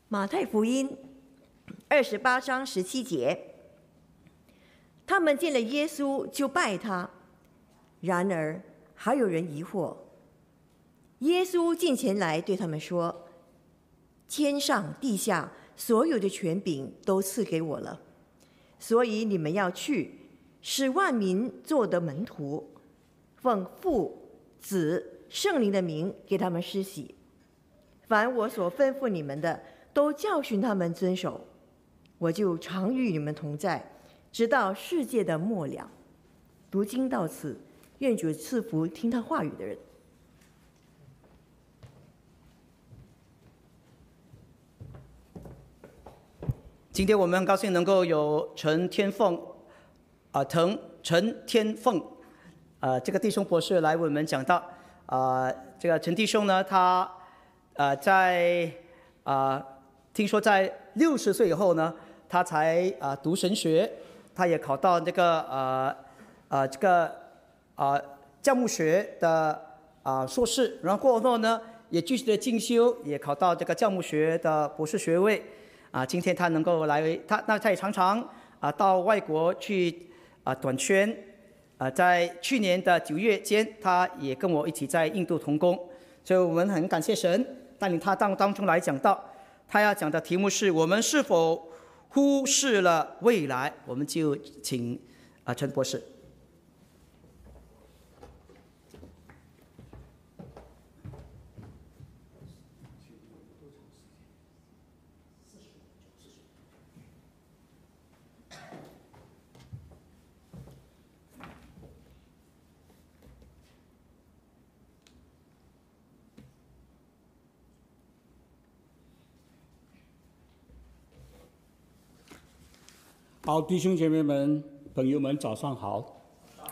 马太福音28章17节，他们见了耶稣就拜他，然而还有人疑惑。耶稣近前来对他们说：天上地下所有的权柄都赐给我了，所以你们要去，使万民做的门徒，奉父、子、圣灵的名给他们施洗。凡我所吩咐你们的，都教训他们遵守。我就常与你们同在，直到世界的末了。读经到此，愿主赐福听他话语的人。 今天我们很高兴能够有陈天凤这个弟兄博士来为我们讲道。这个陈弟兄呢，他听说在60岁以后呢，他才读神学，他也考到这个教牧学的硕士，然后过后呢，也继续的进修，也考到这个教牧学的博士学位。今天他能够来，他也常常到外国去短宣。在去年的9月间，他也跟我一起在印度同工，所以我们很感谢神带领他到当中来讲道。他要讲的题目是：我们是否忽视了未来？我们就请陈博士。 好，弟兄姐妹们、朋友们，早上好。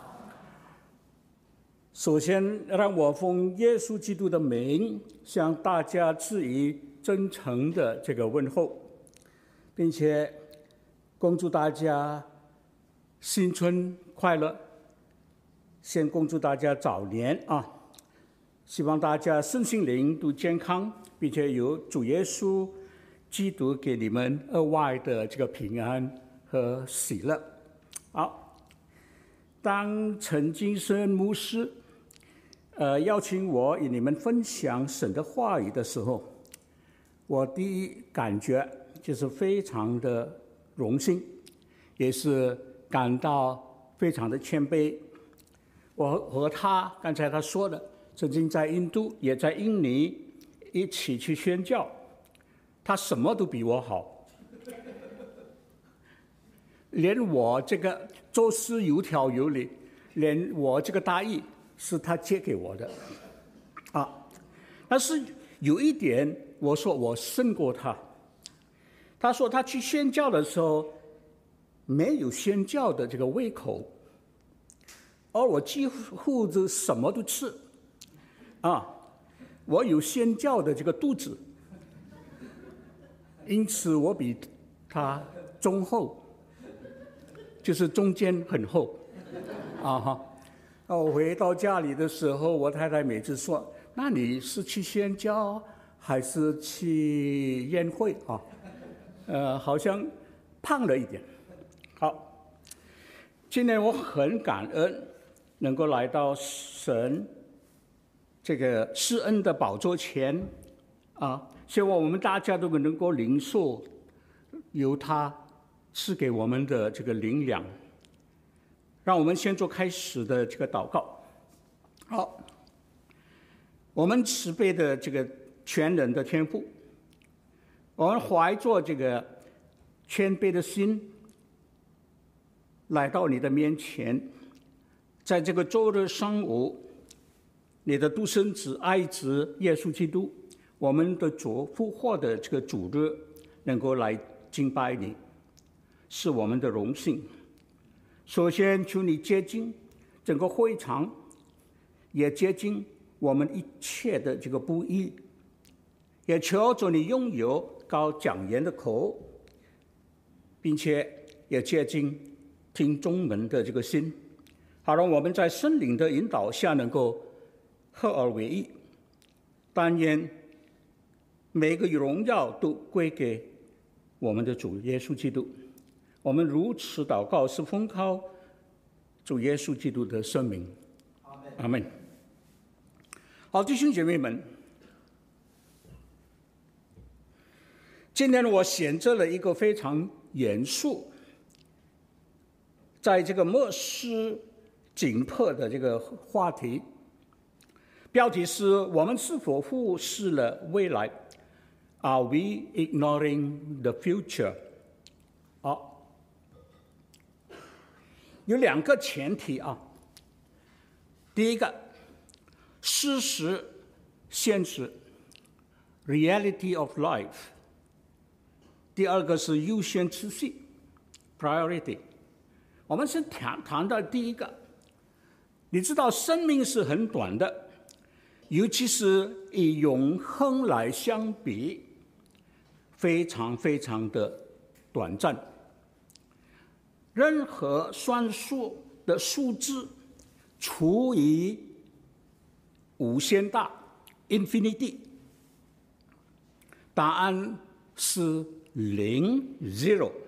首先，让我奉耶稣基督的名，向大家致以真诚的这个问候，并且恭祝大家新春快乐。先恭祝大家早年希望大家身心灵都健康，并且有主耶稣基督给你们额外的这个平安和喜乐。好，当陈金生牧师邀请我与你们分享神的话语的时候，我第一感觉就是非常的荣幸，也是感到非常的谦卑。我和他刚才他说的，曾经在印度也在印尼一起去宣教，他什么都比我好。连我这个做事有条有理，连我这个大意是他借给我的但是有一点，我说我胜过他。他说他去宣教的时候没有宣教的这个胃口，而我几乎是什么都吃我有宣教的这个肚子，因此我比他中厚，就是中间很厚我回到家里的时候，我太太每次说：“那你是去宣教还是去宴会好像胖了一点。”好，今年我很感恩能够来到神这个施恩的宝座前希望我们大家都能够领受由他赐给我们的这个灵粮。让我们先做开始的这个祷告。好，我们慈悲的这个全能的天父，我们怀着这个谦卑的心来到你的面前，在这个周日上午，你的独生子爱子耶稣基督，我们的主复活的这个主日，能够来敬拜你，是我们的荣幸。首先求你接近整个会场，也接近我们一切的这个不义，也求着你拥有高讲言的口，并且也接近听众们的这个心，好让我们在圣灵的引导下能够合而为一。但愿每个荣耀都归给我们的主耶稣基督。我们如此祷告，是奉靠主耶稣基督的圣名。阿们。好，弟兄姐妹们，今天我选择了一个非常严肃，在这个末世紧迫的这个话题，标题是我们是否忽视了未来 ？Are we ignoring the future？ 好，有两个前提啊。第一个，事实、现实 （reality of life）。第二个是优先次序 （priority）。我们先谈到第一个。你知道，生命是很短的，尤其是以永恒来相比，非常非常的短暂。任何算数的数字除以无限大 （infinity）， 答案是0 我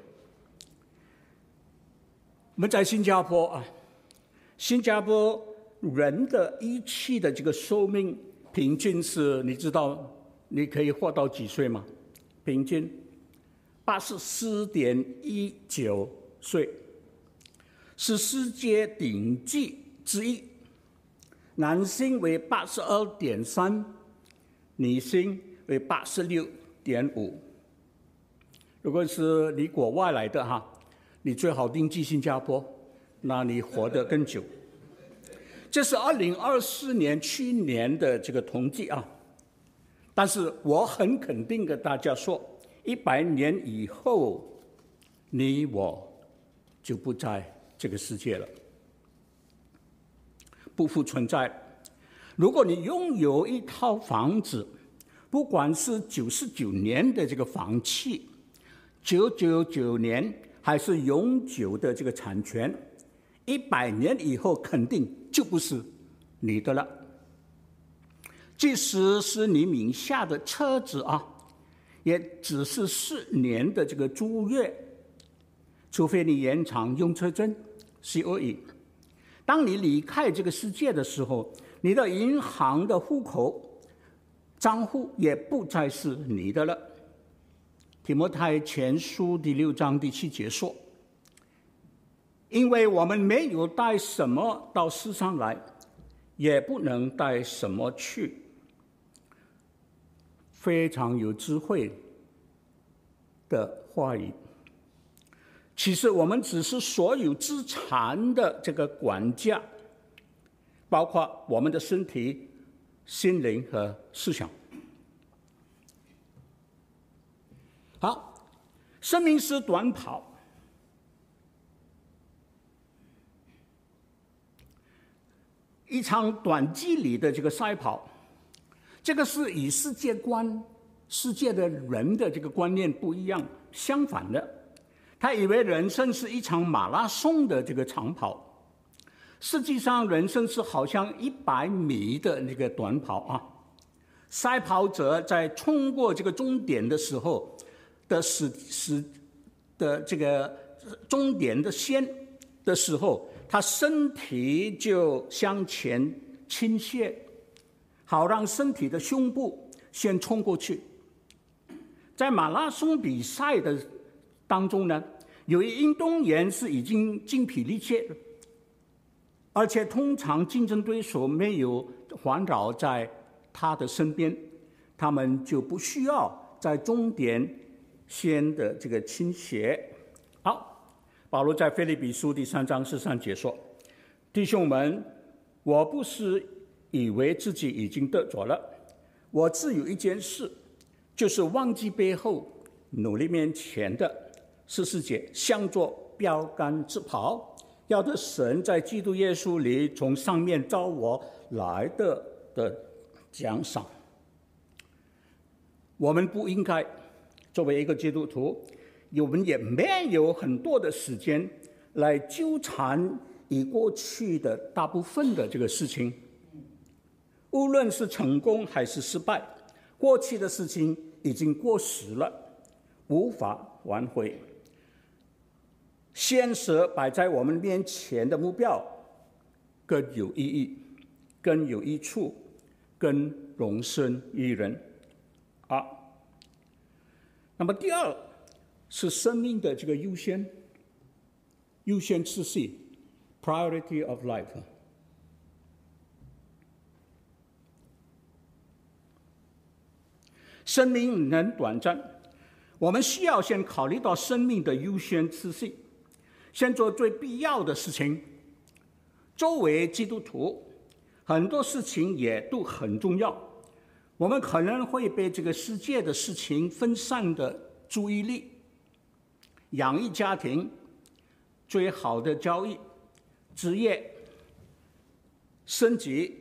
们在新加坡啊，新加坡人的一期的这个寿命平均是，你知道你可以活到几岁吗？平均84.19岁，是世界顶级之一。男性为82.3，女性为86.5。如果是你国外来的哈，你最好定居新加坡，那你活得更久。这是2024年去年的这个统计啊，但是我很肯定跟大家说，100年以后，你我就不在这个世界了，不复存在。如果你拥有一套房子，不管是99年的这个房契，999年还是永久的这个产权，100年以后肯定就不是你的了。即使是你名下的车子啊，也只是4年的这个租约，除非你延长用车证 COE。当你离开这个世界的时候，你的银行的户口账户也不再是你的了。提摩太前书第6章第7节说，因为我们没有带什么到世上来，也不能带什么去。非常有智慧的话语。其实我们只是所有资产的这个管家，包括我们的身体、心灵和思想。好，生命是短跑，一场短距离的这个赛跑，这个是与世界观、世界的人的这个观念不一样，相反的。他以为人生是一场马拉松的这个长跑，实际上人生是好像100米的那个短跑啊。赛跑者在冲过这个终点的时候的这个终点的线的时候，他身体就向前倾斜，好让身体的胸部先冲过去。在马拉松比赛的当中呢，有一运动员是已经精疲力竭了，而且通常竞争对手没有环绕在他的身边，他们就不需要在终点线的这个倾斜。好，保罗在腓立比书第3章13节说：“弟兄们，我不是以为自己已经得着了，我只有一件事，就是忘记背后，努力面前的。14节，向着标杆直跑，要得神在基督耶稣里从上面召我来的奖赏。”我们不应该作为一个基督徒，我们也没有很多的时间来纠缠以过去的大部分的这个事情。无论是成功还是失败，过去的事情已经过时了，无法挽回。现实摆在我们面前的目标更有意义，更有益处，更容身一人啊。那么第二是生命的这个优先次序 （priority of life）。生命能短暂，我们需要先考虑到生命的优先次序，先做最必要的事情。作为基督徒，很多事情也都很重要。我们可能会被这个世界的事情分散的注意力，养育家庭、最好的教育、职业、升级、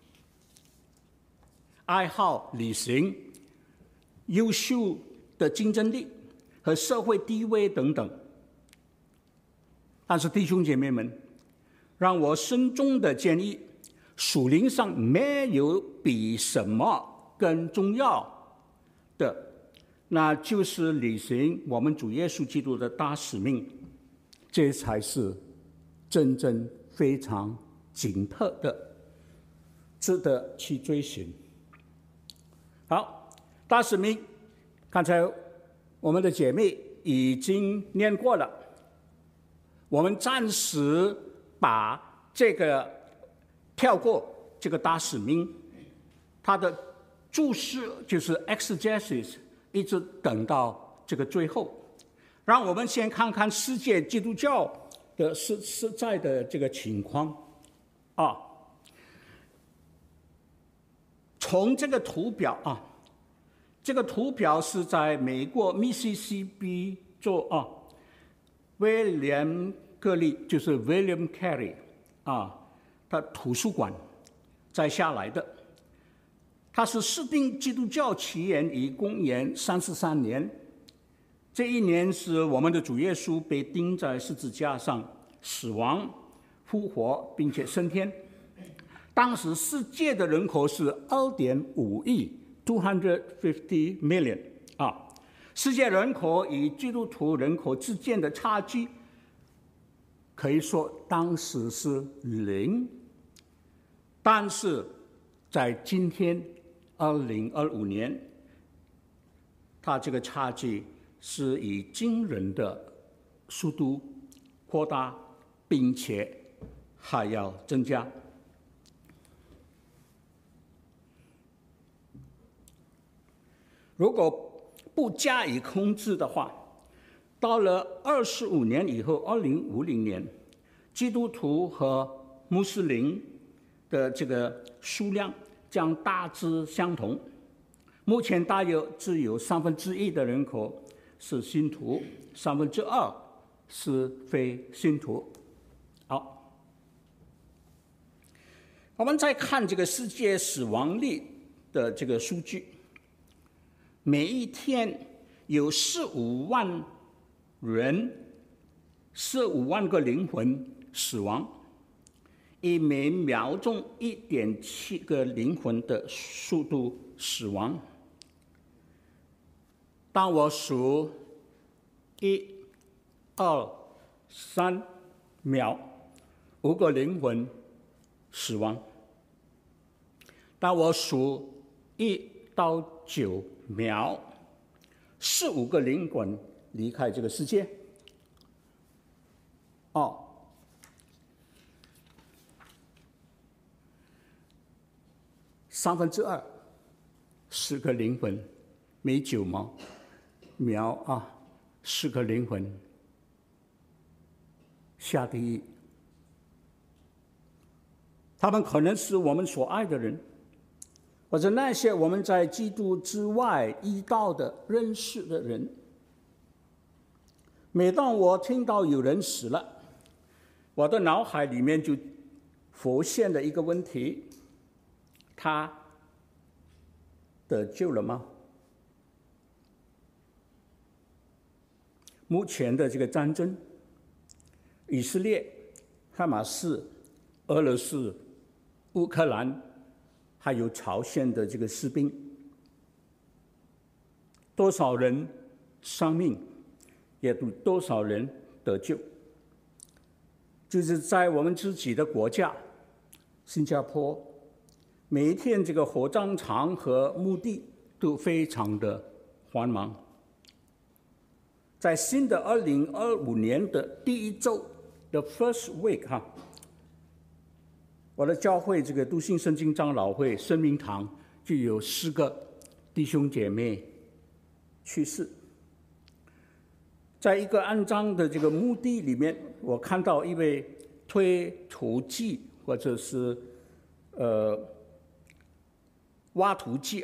爱好、旅行、优秀的竞争力和社会地位等等。但是弟兄姐妹们，让我慎重的建议，属灵上没有比什么更重要的，那就是履行我们主耶稣基督的大使命，这才是真正非常紧迫的，值得去追寻。好，大使命，刚才我们的姐妹已经念过了，我们暂时把这个跳过这个大使命，它的注释就是 exegesis， 一直等到这个最后。让我们先看看世界基督教的实在的这个情况啊。从这个图表啊，这个图表是在美国密西西比州啊，威廉格利就是 William Carey 啊，他图书馆摘下来的。它是设定基督教起源于公元33年，这一年是我们的主耶稣被钉在十字架上死亡、复活并且升天。当时世界的人口是2.5亿 250 million 啊，世界人口与基督徒人口之间的差距可以说当时是0，但是在今天2025年，它这个差距是以惊人的速度扩大，并且还要增加。如果不加以控制的话，到了25年以后，2050年，基督徒和穆斯林的这个数量将大致相同。目前大约只有1/3的人口是信徒，2/3是非信徒。好，我们再看这个世界死亡率的这个数据，每一天有15万人，15万个灵魂死亡，以每秒钟1.7个灵魂的速度死亡。当我数1、2、3秒，5个灵魂死亡；当我数1到9秒，4、5个灵魂离开这个世界。2/3， 10个灵魂，每9秒啊，10个灵魂下地狱。他们可能是我们所爱的人，或者那些我们在基督之外遇到的、认识的人。每当我听到有人死了，我的脑海里面就浮现了一个问题：他得救了吗？目前的这个战争，以色列、哈马斯、俄罗斯、乌克兰，还有朝鲜的这个士兵， 多少人丧命，也多少人得救。就是在我们自己的国家新加坡，每一天这个火葬场和墓地都非常的繁忙。在新的2025年的第一周的 first week 我的教会这个笃信圣经长老会生命堂就有4个弟兄姐妹去世。在一个安葬的这个墓地里面，我看到一位推土机或者是挖土机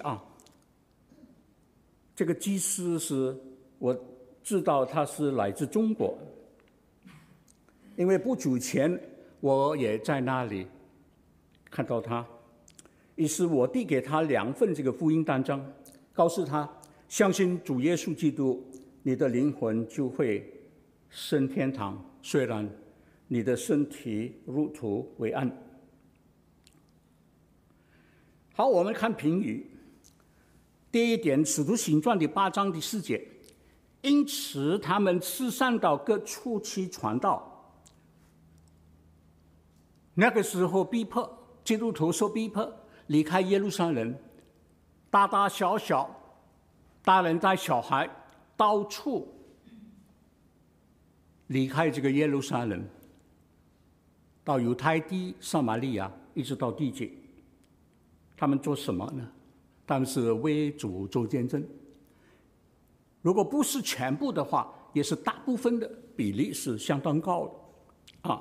这个技师是我知道他是来自中国，因为不久前我也在那里看到他，于是我递给他2份这个福音单张，告诉他相信主耶稣基督，你的灵魂就会升天堂，虽然你的身体入土为安。好，我们看评语。第一点，使徒行传第8章第4节，因此他们四散到各处去传道。那个时候逼迫基督徒受逼迫，离开耶路撒冷，大大小小，大人带小孩，到处离开这个耶路撒冷，到犹太地、撒玛利亚，一直到地极。他们做什么呢？他们是为主做见证。如果不是全部的话，也是大部分的比例是相当高的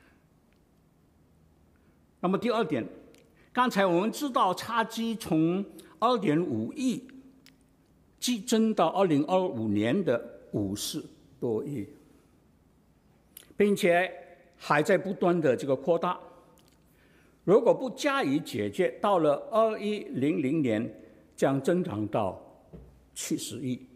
那么第二点，刚才我们知道差距从2.5亿激增到2025年的50多亿，并且还在不断的这个扩大。如果不加以解决，到了2100年将增长到70亿。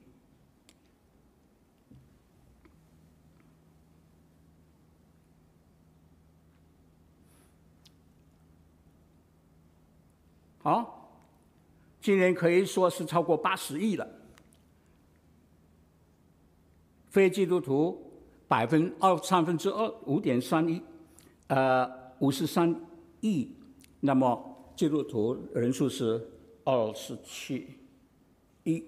好，今年可以说是超过80亿了。非基督徒2/3， 5.3亿，53亿，那么基督徒人数是27亿。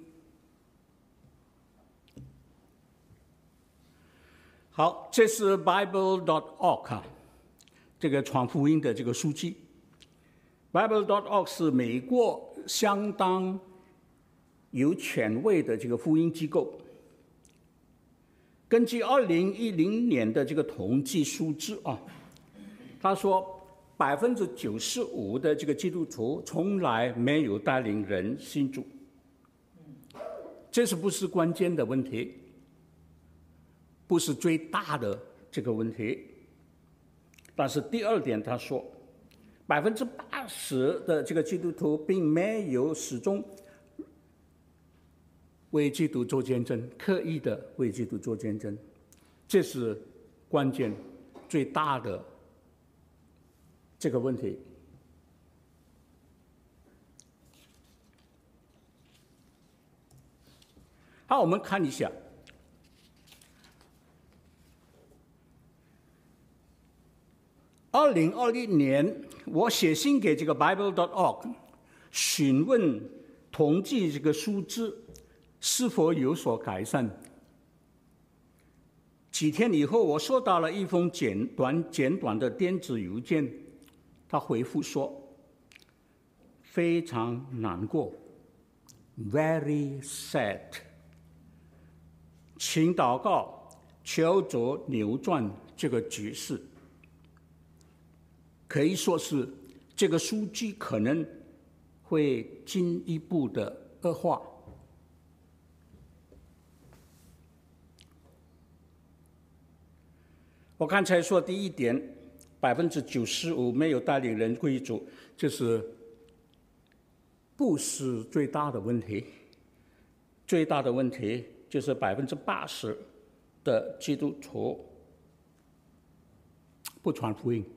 好，这是 Bible.org 这个传福音的这个数据。Bible.org 是美国相当有权威的这个福音机构。根据2010年的这个统计数字他说95%的这个基督徒从来没有带领人信主，这是不是关键的问题？不是最大的这个问题。但是第二点，他说80%的这个基督徒并没有始终为基督做见证，刻意的为基督做见证，这是关键最大的这个问题。好，我们看一下2021年，我写信给这个 Bible.org， 询问统计这个数字是否有所改善。几天以后，我收到了一封简短的电子邮件，他回复说非常难过 ，very sad， 请祷告求主扭转这个局势。可以说是这个数据可能会进一步的恶化。我刚才说第一点，95%没有带领人归主，这是不是最大的问题？最大的问题就是80%的基督徒不传福音。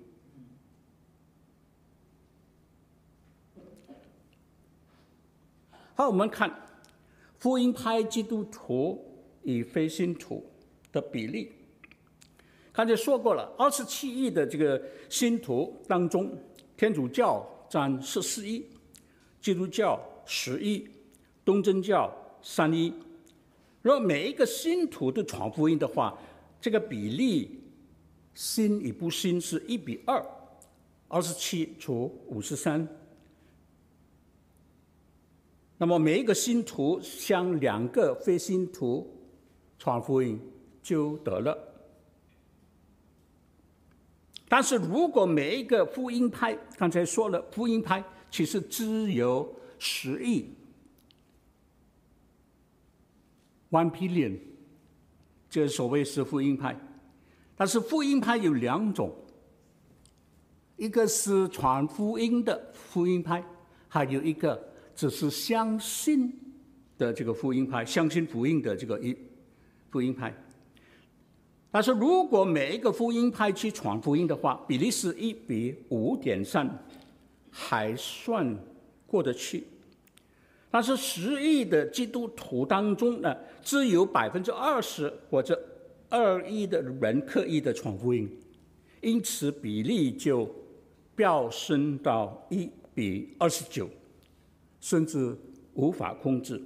好，我们看福音派基督徒与非信徒的比例。刚才说过了，27亿的这个信徒当中，天主教占14亿，基督教10亿，东正教3亿。如果每一个信徒都传福音的话，这个比例信与不信是1:2，27除53。那么每一个信徒向2个非信徒传福音就得了。但是如果每一个福音派，刚才说了，福音派其实只有10亿，1 billion， 这所谓是福音派。但是福音派有2种，一个是传福音的福音派，还有一个只是相信的这个福音派，相信福音的这个福音派。但是如果每一个福音派去传福音的话，比例是1:5.3，还算过得去。但是10亿的基督徒当中呢，只有20%或者2亿的人刻意的传福音，因此比例就飙升到1:29，甚至无法控制。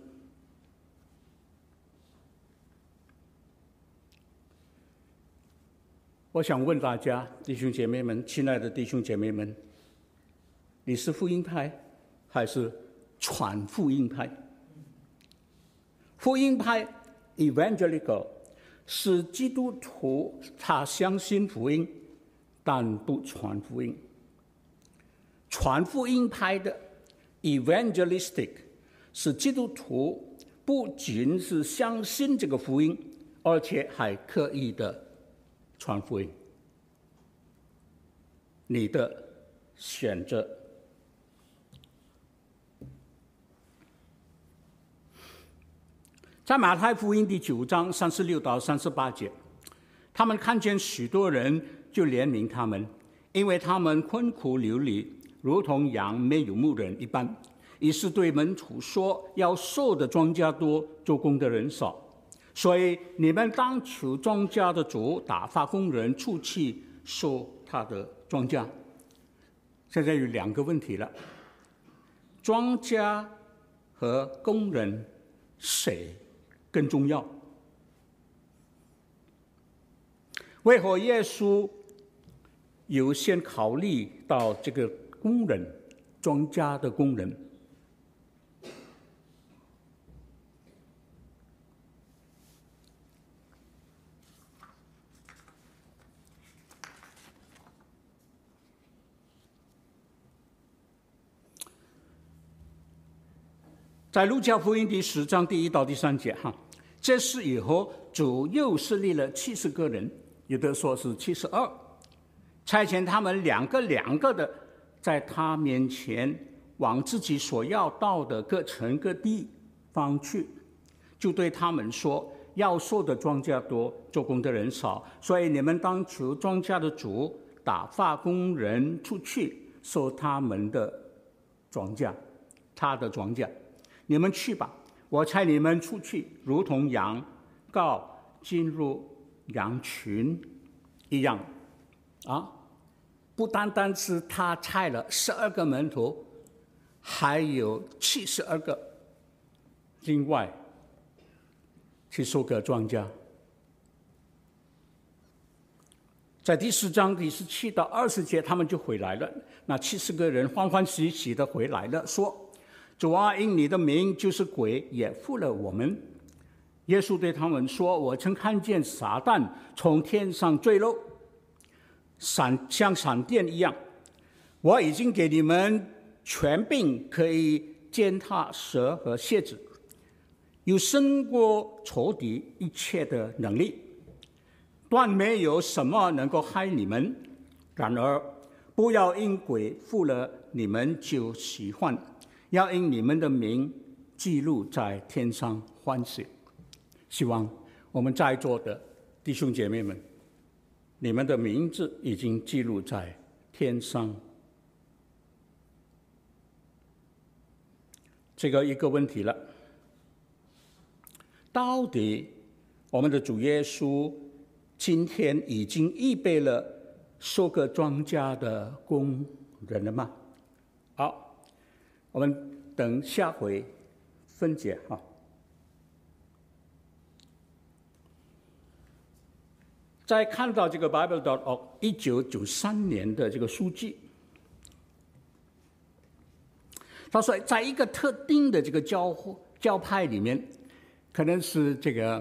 我想问大家，弟兄姐妹们，亲爱的弟兄姐妹们，你是福音派还是传福音派？福音派 （evangelical） 是基督徒，他相信福音，但不传福音。传福音派的 （evangelistic） 是基督徒不仅是相信这个福音，而且还刻意的传福音。你的选择。在马太福音第9章36到38节，他们看见许多人，就怜悯他们，因为他们困苦流离，如同羊没有牧人一般。于是对门徒说，要收的庄稼多，做工的人少，所以你们当求庄稼的主打发工人出去收他的庄稼。现在有2个问题了，庄稼和工人谁更重要？为何耶稣有先考虑到这个工人，庄稼的工人？在路加福音第10章第1到第3节，这事以后，主又设立了70个人，有的说是72，差遣他们两个的，在他面前往自己所要到的各城各地方去，就对他们说，要收的庄稼多，做工的人少，所以你们当求庄稼的主打发工人出去收他们的庄稼，他的庄稼。你们去吧，我差你们出去，如同羊羔进入羊群一样。不单单是他差了12个门徒，还有72个另外去收割庄稼。在第10章第17到20节，他们就回来了。那70个人欢欢喜喜的回来了，说，主啊，因你的名，就是鬼也服了我们。耶稣对他们说，我曾看见撒旦从天上坠落，像闪电一样。我已经给你们权柄，可以践踏蛇和蝎子，有胜过仇敌一切的能力，断没有什么能够害你们。然而不要因鬼服了你们就喜欢，要因你们的名记录在天上欢喜。希望我们在座的弟兄姐妹们，你们的名字已经记录在天上。这个一个问题了， 到底我们的主耶稣今天已经预备了收割庄稼的工人了吗？好，我们等下回分解哈。再看到这个 Bible.org 1993年的这个数据，他说，在一个特定的这个教派里面，可能是这个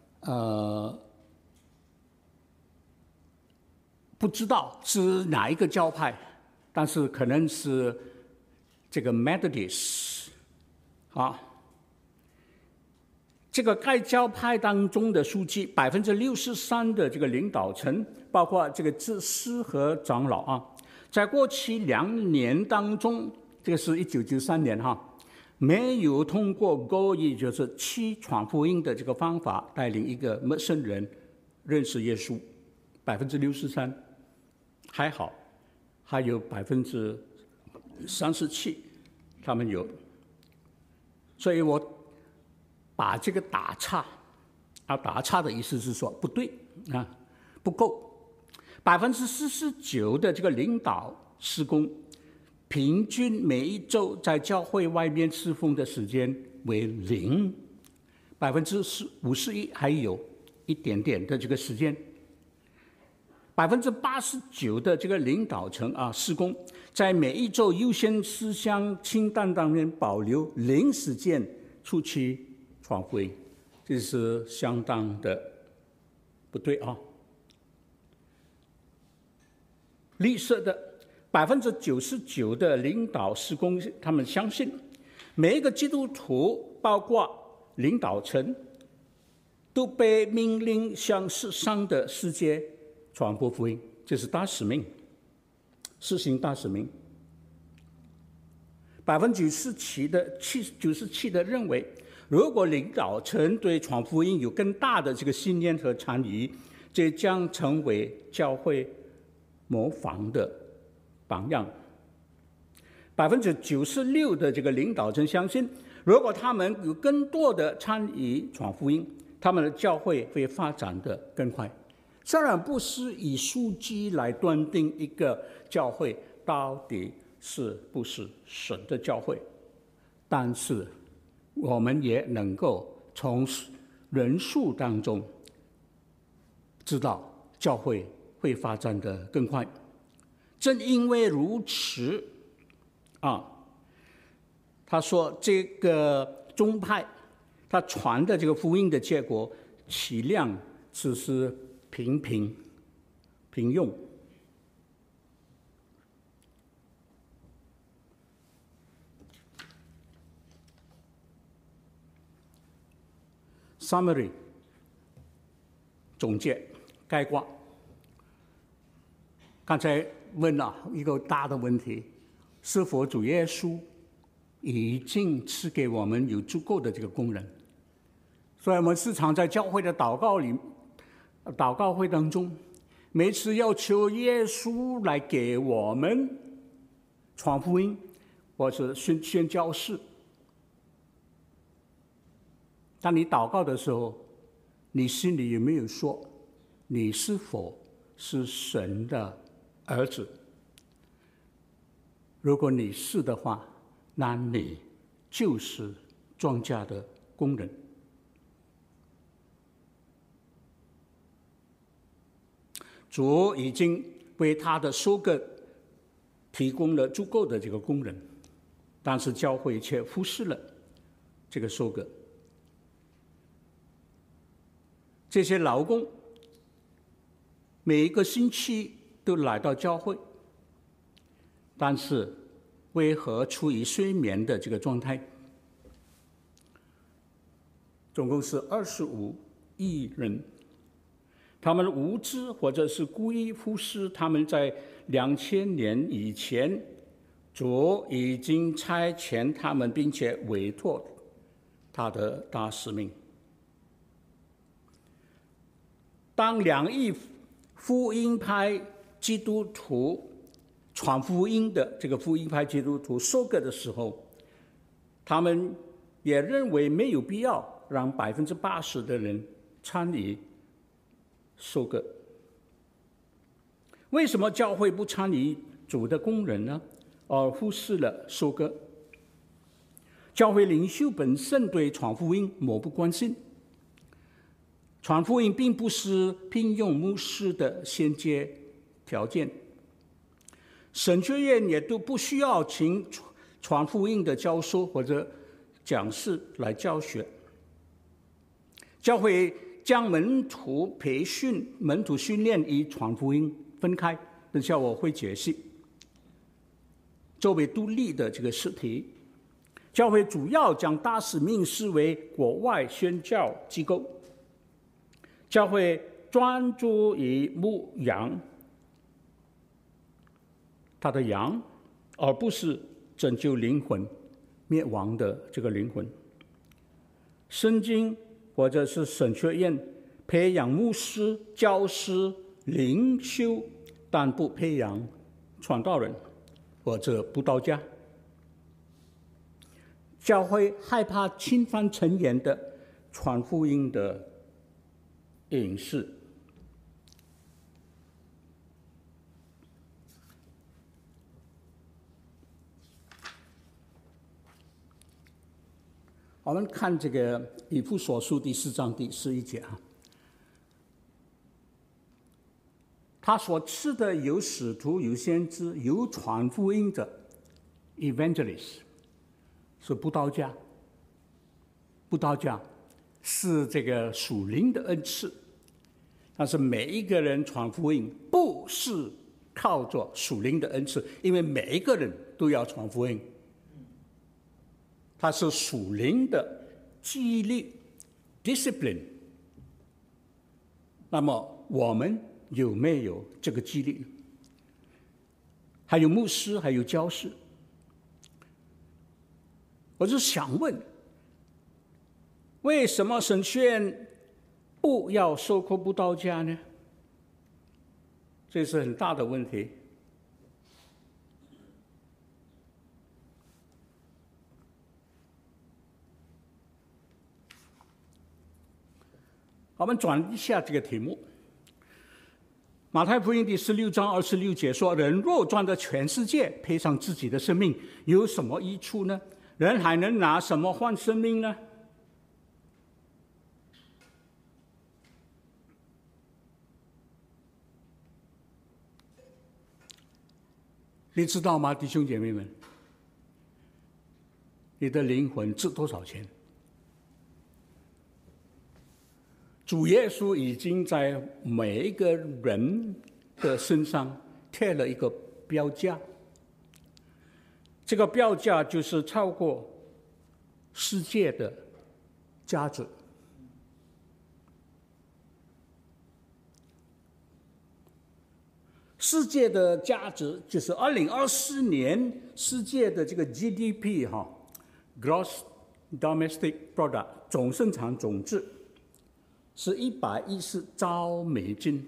不知道是哪一个教派，但是可能是这个 Methodist 啊。这个该教派当中的书记，63%的这个领导层，包括这个祭司和长老啊，在过去2年当中，这个是1993年哈，没有通过go，也就是去传福音的这个方法带领一个陌生人认识耶稣，63%还好，还有37%他们有，所以我把这个打叉，打叉的意思是说不对啊，不够。49%的这个领导事工，平均每一周在教会外面侍奉的时间为0%，51%还有一点点的这个时间。89%的这个领导层事工，在每一周优先事项清单当中保留0时间出去传福音，这是相当的不对啊。绿色的99%的领导事工，他们相信每一个基督徒，包括领导层，都被命令向世上的世界传播福音，这是大使命，实行大使命。97%的认为，如果领导层对传福音有更大的这个信念和参与，这将成为教会模仿的榜样。96%的这个领导层相信，如果他们有更多的参与传福音，他们的教会会发展得更快。虽然不是以数据来断定一个教会到底是不是神的教会，但是我们也能够从人数当中知道教会会发展得更快。正因为如此他说这个宗派他传的这个福音的结果质量只是平庸。Summary 总结概括，刚才问了一个大的问题，是否主耶稣已经赐给我们有足够的这个工人？所以我们时常在教会的祷告会当中，每次要求耶稣来给我们传福音或是宣教士。当你祷告的时候，你心里有没有说，你是否是神的儿子？如果你是的话，那你就是庄稼的工人。主已经为他的收割提供了足够的这个工人，但是教会却忽视了这个收割。这些劳工每一个星期都来到教会，但是为何处于睡眠的这个状态？总共是25亿人，他们无知或者是故意忽视他们在2000年以前，主已经差遣他们，并且委托他的大使命。当2亿福音派基督徒传福音的这个福音派基督徒收割的时候，他们也认为没有必要让80%的人参与收割。为什么教会不参与主的工人呢？而忽视了收割？教会领袖本身对传福音漠不关心。传福音并不是聘用牧师的先决条件，神学院也都不需要请传福音的教授或者讲师来教学。教会将门徒培训、门徒训练与传福音分开，等下我会解释。作为独立的这个实体，教会主要将大使命视为国外宣教机构。教会专注于牧羊，他的羊，而不是拯救灵魂灭亡的这个灵魂。圣经或者是神学院培养牧师、教师、领袖，但不培养传道人或者布道家。教会害怕侵犯成员的传福音的隐士。我们看这个以弗所书第4章第11节啊，他所赐的有使徒、有先知、有传福音的 evangelist， 是布道家。布道家是这个属灵的恩赐，但是每一个人传福音不是靠着属灵的恩赐，因为每一个人都要传福音。它是属灵的纪律 discipline。那么我们有没有这个纪律？还有牧师，还有教师。我就想问，为什么神学院不要授课布道家呢？这是很大的问题。我们转一下这个题目。马太福音第16章26节说：“人若赚得全世界，赔上自己的生命，有什么益处呢？人还能拿什么换生命呢？”你知道吗，弟兄姐妹们？你的灵魂值多少钱？主耶稣已经在每一个人的身上贴了一个标价，这个标价就是超过世界的价值。世界的价值就是2024年世界的这个 GDP Gross Domestic Product 总生产总值是110兆美金。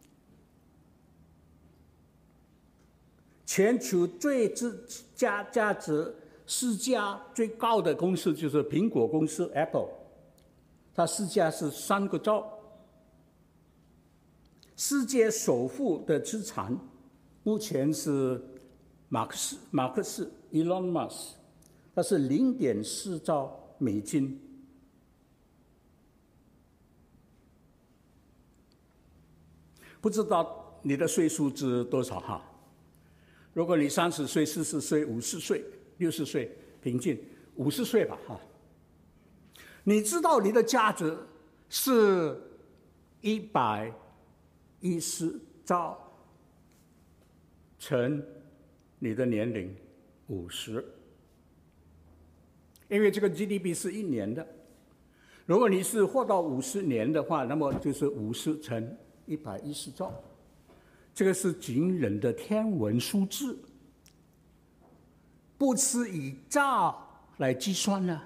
全球最价值市价最高的公司就是苹果公司 Apple， 它市价是3个兆。世界首富的资产目前是马克思 Elon Musk， 它是0.4兆美金。不知道你的岁数是多少哈？如果你30岁、40岁、50岁、60岁，平均50岁吧哈。你知道你的价值是110兆乘你的年龄50，因为这个 GDP 是1年的。如果你是活到50年的话，那么就是50乘110兆，这个是惊人的天文数字，不是以兆来计算呢，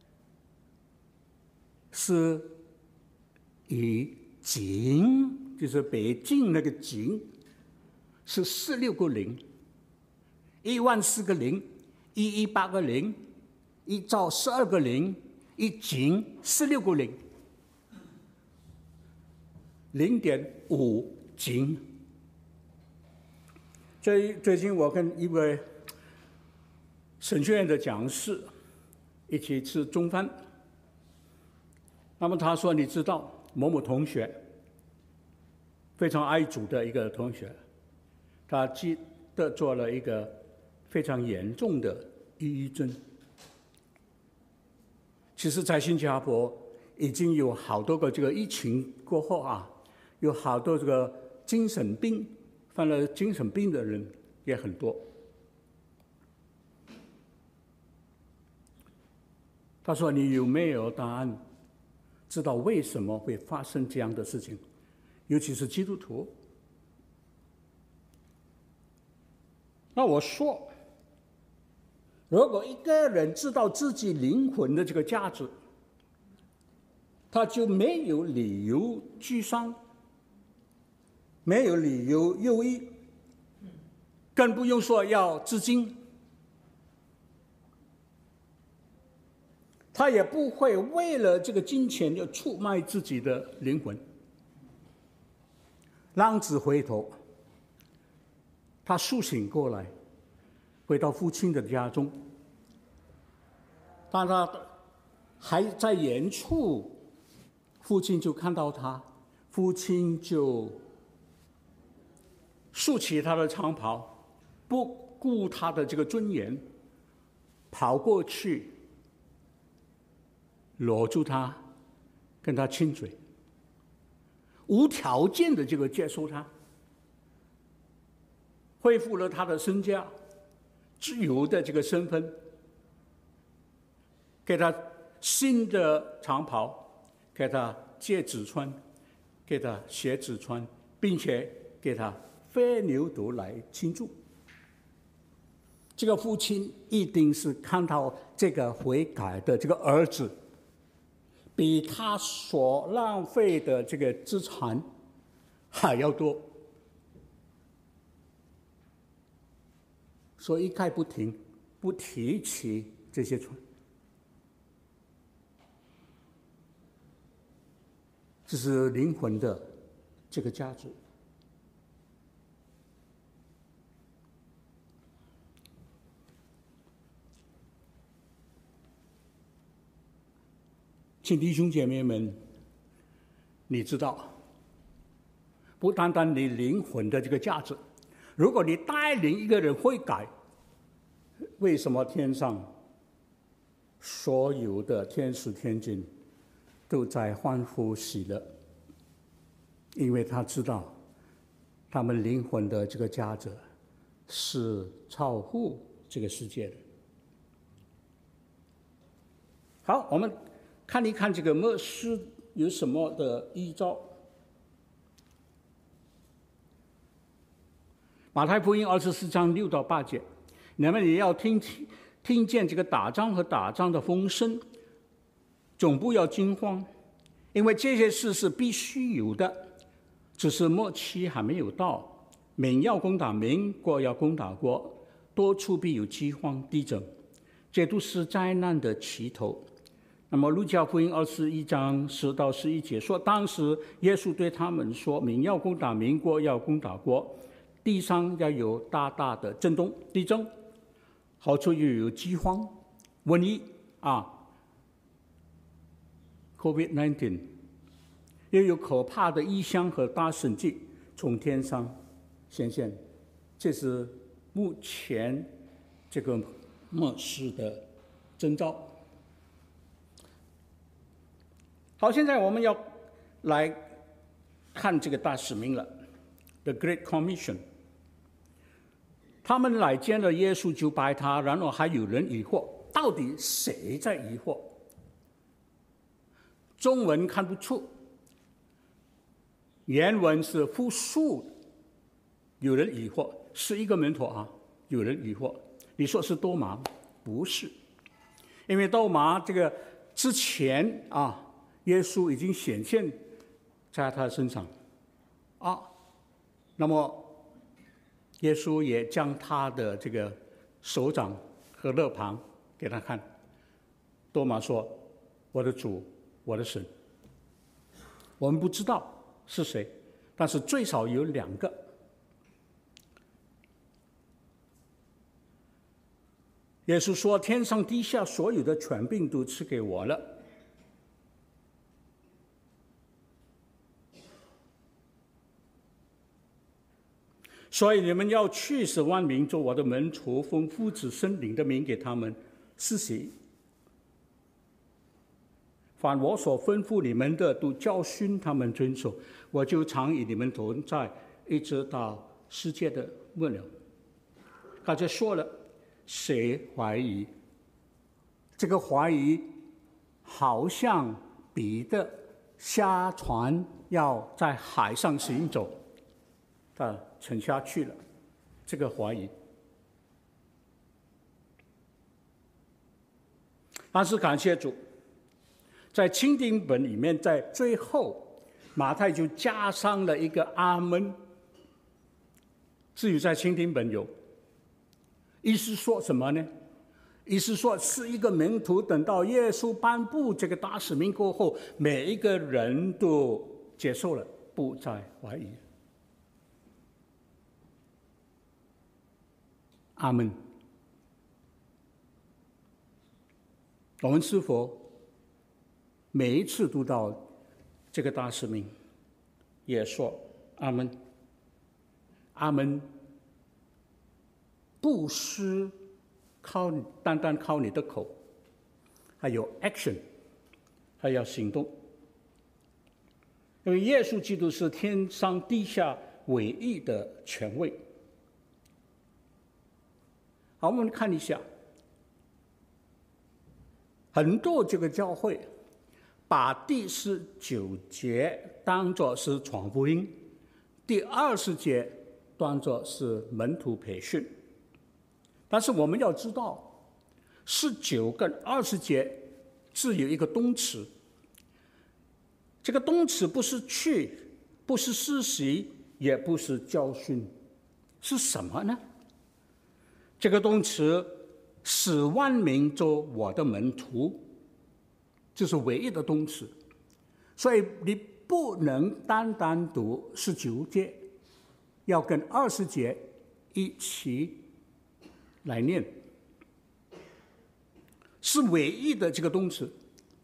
是以井，就是北京那个井，是16个零，14000个零，118个零，1兆12个零一斤16个零，0.5斤。最近我跟一位神学院的讲师一起吃中饭，那么他说：“你知道某某同学，非常爱主的一个同学，他记得做了一个非常严重的抑郁症。其实，在新加坡已经有好多个这个疫情过后啊，有好多这个精神病犯了精神病的人也很多。”他说：“你有没有答案？知道为什么会发生这样的事情？尤其是基督徒。”那我说，如果一个人知道自己灵魂的这个价值，他就没有理由沮丧，没有理由忧郁，更不用说要自尽。他也不会为了这个金钱要出卖自己的灵魂。浪子回头，他苏醒过来，回到父亲的家中。当他还在远处，父亲就看到他，父亲就束起他的长袍，不顾他的这个尊严，跑过去搂住他，跟他亲嘴，无条件的这个接受他，恢复了他的身价，自由的这个身份，给他新的长袍，给他戒指穿，给他鞋子穿，并且给他飞牛犊来庆祝。这个父亲一定是看到这个悔改的这个儿子比他所浪费的这个资产还要多，所以一概不停，不提起这些船。这是灵魂的这个价值。请弟兄姐妹们，你知道，不单单你灵魂的这个价值，如果你带领一个人悔改，为什么天上所有的天使天君都在欢呼喜乐？因为他知道他们灵魂的这个价值是超乎这个世界的。好，我们看一看这个末世有什么的预兆。马太福音24章6到8节，你们也要听见这个打仗和打仗的风声，总不要惊慌，因为这些事是必须有的，只是末期还没有到。民要攻打民，国要攻打国，多处必有饥荒、地震，这都是灾难的起头。那么路加福音21章10到11节说，当时耶稣对他们说，民要攻打民，国要攻打国，地上要有大大的震动、地震，好处又有饥荒、瘟疫COVID-19， 又有可怕的异象和大神迹从天上显现。这是目前这个末世的征兆。好，现在我们要来看这个大使命了 ，The Great Commission。他们来见了耶稣就拜他，然后还有人疑惑，到底谁在疑惑？中文看不出，原文是复数，有人疑惑，是一个门徒啊，有人疑惑。你说是多马？不是，因为多马这个之前耶稣已经显现在他身上那么耶稣也将他的这个手掌和肋旁给他看。多马说：“ 我的主，我的神。我们不知道是谁，但是最少有2个。耶稣说：“天上地下所有的权柄都赐给我了。”所以你们要去，使万民做我的门徒，奉父子圣灵的名给他们施洗。凡我所吩咐你们的，都教训他们遵守。我就常与你们同在，一直到世界的末了。刚才说了，谁怀疑？这个怀疑好像彼得下船要在海上行走，他沉下去了，这个怀疑。但是感谢主，在钦定本里面，在最后马太就加上了一个阿门，至于在钦定本有，意思说什么呢？意思说是一个门徒，等到耶稣颁布这个大使命过后，每一个人都接受了，不再怀疑。阿们。我们是否每一次读到这个大使命，也说阿们？阿们，不是单单靠你的口，还有 action， 还要行动。因为耶稣基督是天上地下唯一的权位。好，我们看一下，很多这个教会把第19节当作是传福音，第20节当作是门徒培训。但是我们要知道，19跟20节是有一个动词，这个动词不是去，不是施洗，也不是教训，是什么呢？这个动词使万民做我的门徒，这是唯一的动词，所以你不能单读19节，要跟20节一起来念，是唯一的这个动词。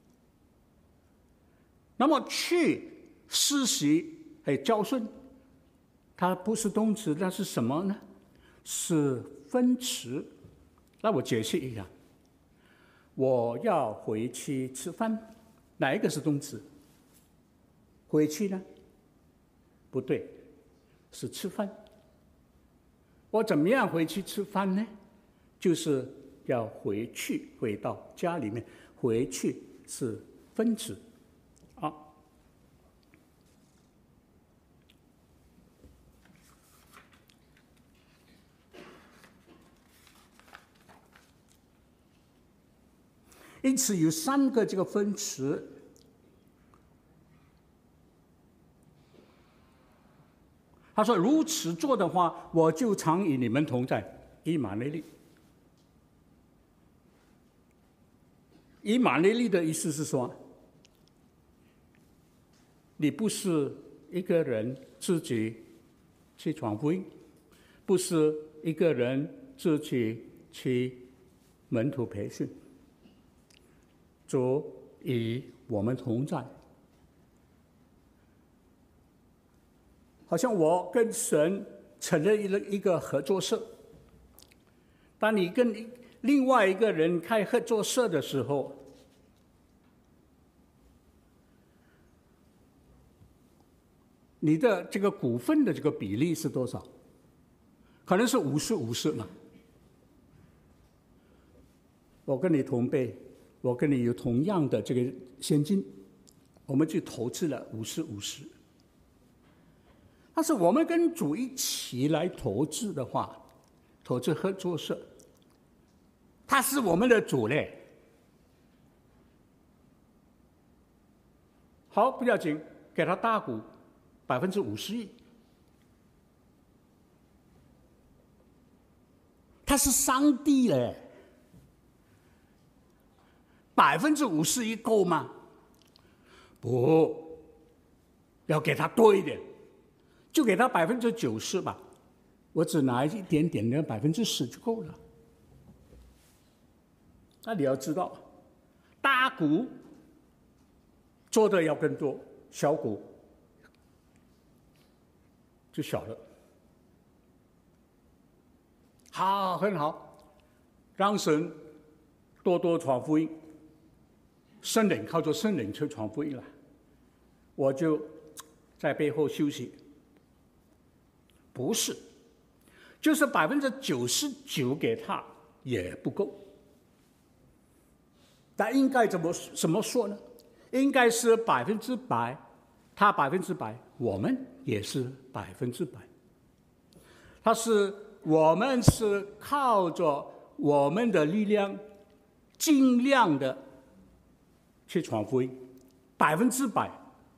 那么去、施洗还有教训，它不是动词，那是什么呢？是分词。那我解释一下，我要回去吃饭，哪一个是动词？回去呢？不对，是吃饭。我怎么样回去吃饭呢？就是要回去，回到家里面，回去是分词。因此有3个这个分词。他说：“如此做的话，我就常与你们同在。”以马内利，以马内利的意思是说，你不是一个人自己去传福音，不是一个人自己去门徒培训。主与我们同在，好像我跟神成立了一个合作社。当你跟另外一个人开合作社的时候，你的这个股份的这个比例是多少？可能是50-50嘛。我跟你同辈，我跟你有同样的这个现金，我们就投资了50-50。但是我们跟主一起来投资的话，投资合作社，他是我们的主嘞。好，不要紧，给他大股50%，他是上帝嘞。 51%够吗？不，要给他多一点，就给他90%吧。我只拿一点点的10%就够了。那你要知道，大股做的要更多，小股就小了。好，很好，让神多多传福音，圣灵靠着圣灵去传福音了，我就在背后休息。不是，就是99%给他也不够。但应该怎么说呢？应该是100%，他100%，我们也是100%。我们是靠着我们的力量，尽量的去传福音，100%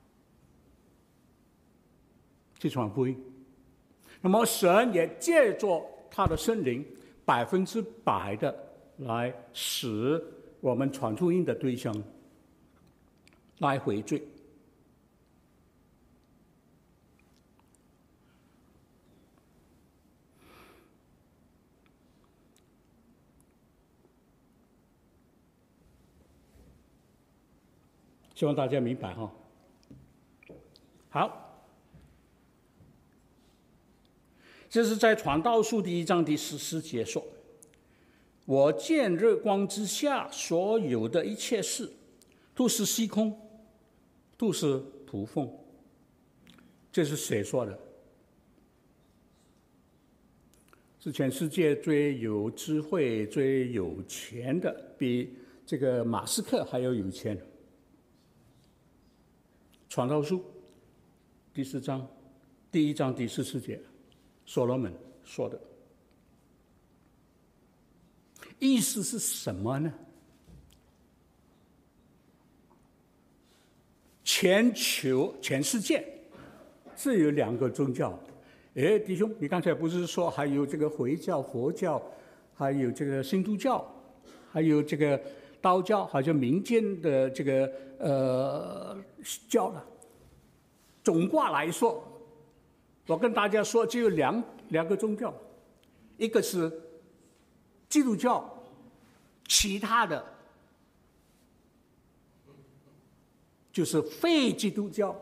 去传福音。那么神也借着他的圣灵100%的来使我们传福音的对象来回罪。希望大家明白哈。好，这是在传道书1章14节说：“我见日光之下所有的一切事，都是虚空，都是捕风。”这是谁说的？是全世界最有智慧、最有钱的，比这个马斯克还要有钱。传道书1章14节，所罗门说的。意思是什么呢？全世界只有2个宗教。弟兄，你刚才不是说还有这个回教、佛教，还有这个新都教，还有这个道教，好像民间的这个教了。总括来说，我跟大家说，只有两个宗教，一个是基督教，其他的就是非基督教。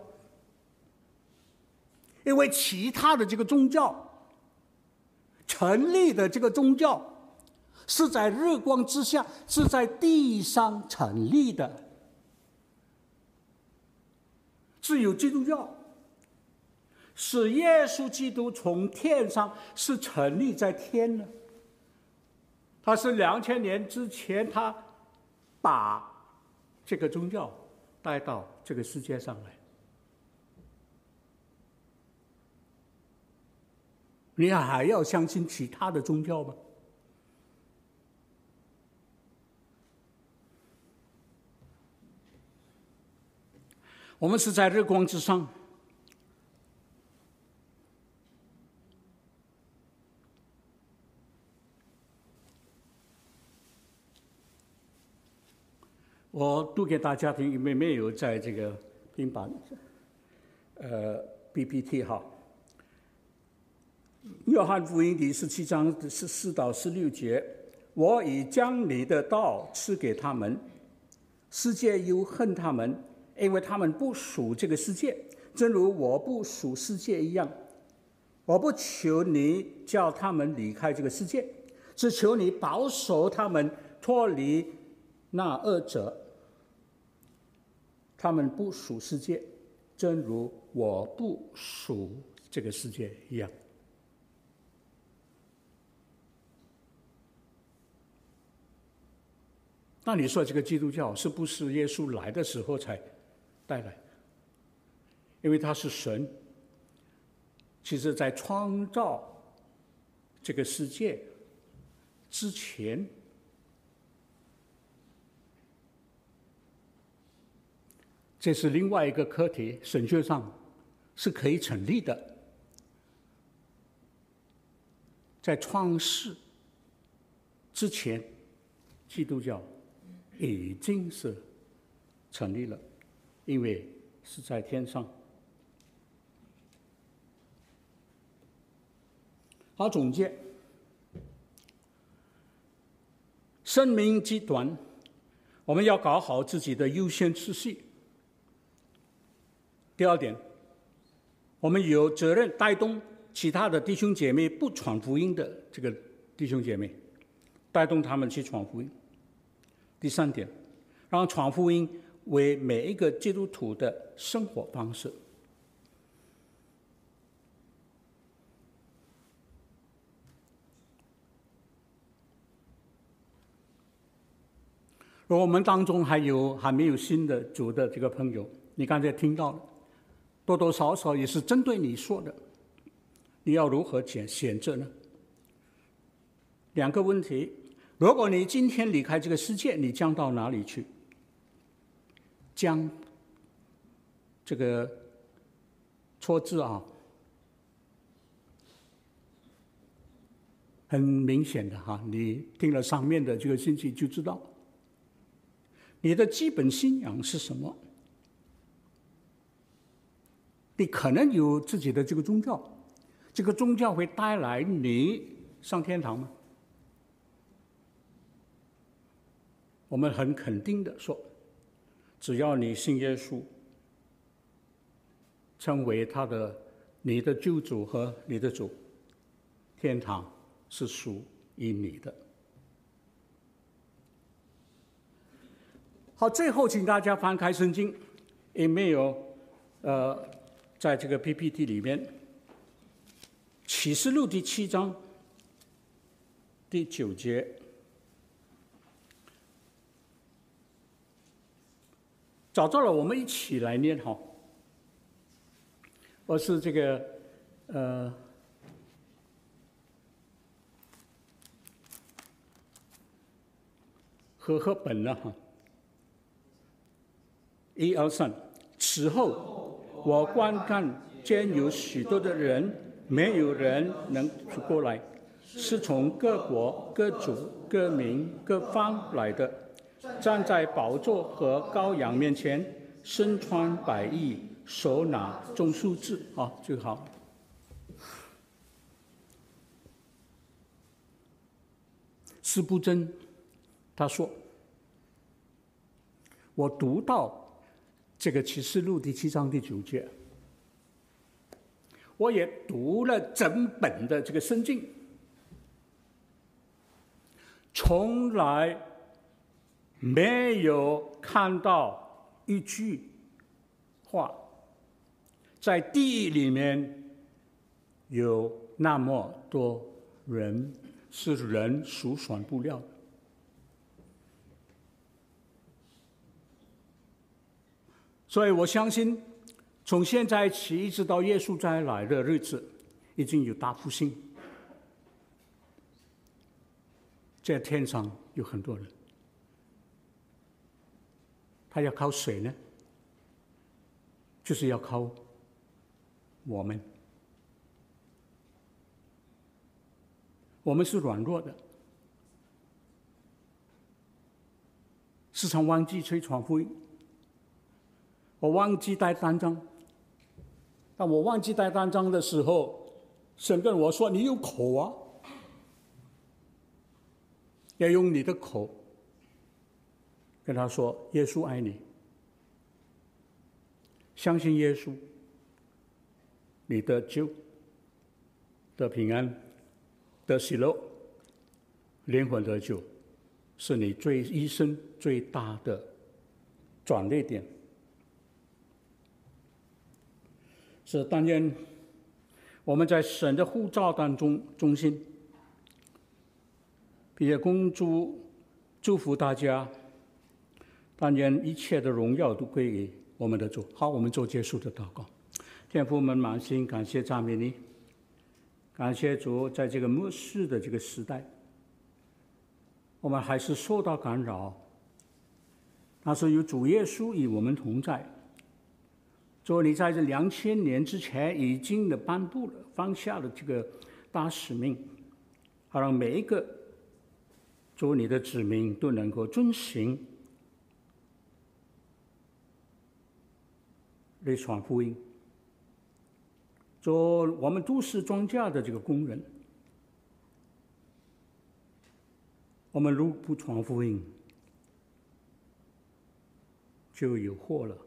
因为其他的这个宗教成立的这个宗教是在日光之下，是在地上成立的。只有基督教是耶稣基督从天上是成立在天的，他是2000年之前，他把这个宗教带到这个世界上来。你还要相信其他的宗教吗？我们是在日光之上，我读给大家听，因为没有在这个平板PPT 哈。约翰福音17章14到16节，我已将你的道赐给他们，世界又恨他们，因为他们不属这个世界，正如我不属世界一样。我不求你叫他们离开这个世界，只求你保守他们脱离那恶者。他们不属世界，正如我不属这个世界一样。那你说这个基督教是不是耶稣来的时候才带来？因为他是神，其实在创造这个世界之前，这是另外一个课题，神学上是可以成立的。在创世之前，基督教已经是成立了，因为是在天上。好，总结，生命极短，我们要搞好自己的优先次序。第二点，我们有责任带动其他的弟兄姐妹不传福音的这个弟兄姐妹，带动他们去传福音。第三点，让传福音为每一个基督徒的生活方式。如果我们当中还没有新的主的这个朋友，你刚才听到了，多多少少也是针对你说的，你要如何选择呢？两个问题：如果你今天离开这个世界，你将到哪里去？将这个错字啊，很明显的哈，你听了上面的这个信息就知道。你的基本信仰是什么？你可能有自己的这个宗教，这个宗教会带来你上天堂吗？我们很肯定的说，只要你信耶稣，成为你的救主和你的主，天堂是属于你的。好，最后请大家翻开圣经，也没有在这个 PPT 里面，启示录第7章第9节，找到了，我们一起来念哈。我是这个和本了哈。1、2、3，此后我观看见有许多的人，没有人能出过来，是从各国、各族、各民、各方来的，站在宝座和羔羊面前，身穿白衣，手拿棕树枝。好，就好。司布真他说，我读到这个启示录第7章第9节，我也读了整本的这个圣经，从来没有看到一句话在地狱里面有那么多人是人数算不了的。所以我相信，从现在起一直到耶稣再来的日子，已经有大复兴。在天上有很多人，他要靠谁呢？就是要靠我们。我们是软弱的，时常忘记去传福音。我忘记带单张，当我忘记带单张的时候，神跟我说：“你有口啊，要用你的口跟他说，耶稣爱你，相信耶稣，你得救，得平安，得喜乐，灵魂得救，是你一生最大的转捩点。”是但愿我们在神的呼召当中忠心，并且恭祝福大家，但愿一切的荣耀都归于我们的主。好，我们做结束的祷告。天父，我们满心感谢赞美你，感谢主，在这个末世的这个时代，我们还是受到干扰，但是有主耶稣与我们同在。主，你在这2000年之前已经的颁布了，放下了这个大使命，好让每一个主你的子民都能够遵行来传福音。我们都是庄稼的这个工人，我们如不传福音，就有祸了。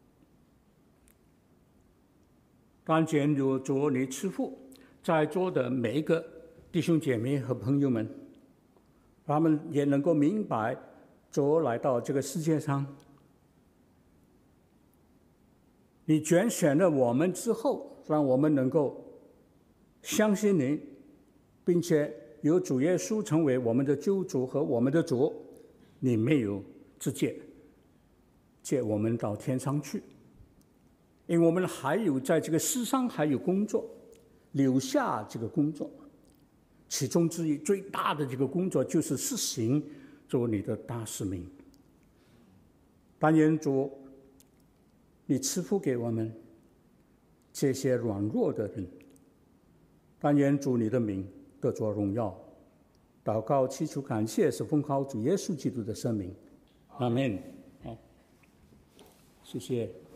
但愿主你赐福在座的每一个弟兄姐妹和朋友们，他们也能够明白主来到这个世界上，你拣选了我们之后，让我们能够相信你，并且有主耶稣成为我们的救主和我们的主，你没有直接接我们到天上去，因为我们还有在这个世上还有工作，留下这个工作，其中之一最大的这个工作就是实行主你的大使命。但愿主你赐福给我们这些软弱的人，但愿主你的名得着荣耀。祷告祈求感谢是奉靠主耶稣基督的圣名，阿们。好，谢谢。